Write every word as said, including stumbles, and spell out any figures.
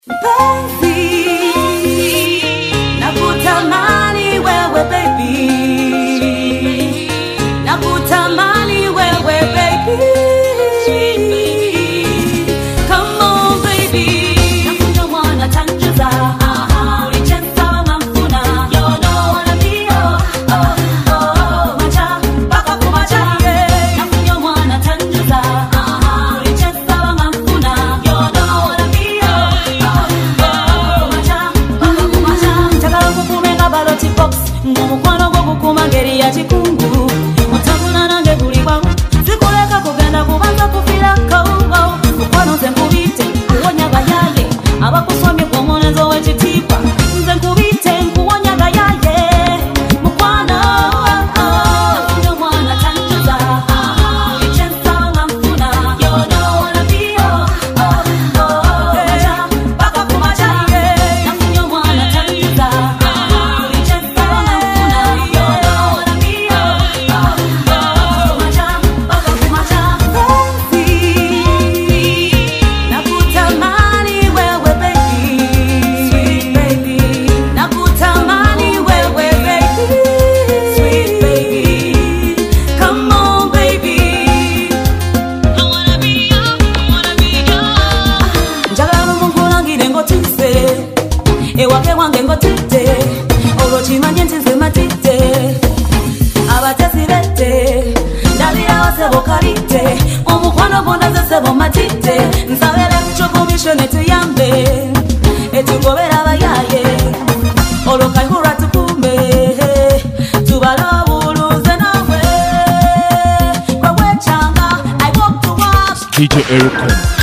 Nakutamani wewe baby, nakutamani wewe baby, come on baby, nakuja mwana tanjuza, aha, ulicheza mamfuna, you know wanna be oh, oh, oh, macha, baka kumacha, yeah, nakuja mwana tanjuza, aha, ulicheza mamfuna, you know wanna be oh, oh, oh, macha, baka kumacha, chakala kukumenga baloti box, ngumukwano gokukuma ngeri ya chikungu, mutabuna nange buli wawu, zikuleka kugenda kubanza kufira kawo, mukwano nze nkubite, kuwonya bayaye, abakusomye kwomonenzo w'ekitiibwa, nze nkubite nkuwonya bayaye, mukwano, nakuja mwana tanjuza, ulicheza mamfuna, you know wanna be oh, oh, oh, macha, baka kumacha, nakuja mwana tanjuza, ulicheza mamfuna, you know wanna be oh, oh, oh, macha, baka kumacha, nakutamani wewe baby, sweet baby, nakutamani wewe baby, sweet baby, come on baby, I wanna be you, I wanna be you, njagala munkulangire ngotise, ewake wange ngotite, olwokimanye nti nze matite, abatesirete, ndabirawo sebo kalite, omukwano gwonna sebo matite, nsabire kucho komishoni tuyambe, etugobera abayaye, olwo kayihura tukume, tubalabuluze nawe, kwe wechanga, I walk to walk, D J Eric.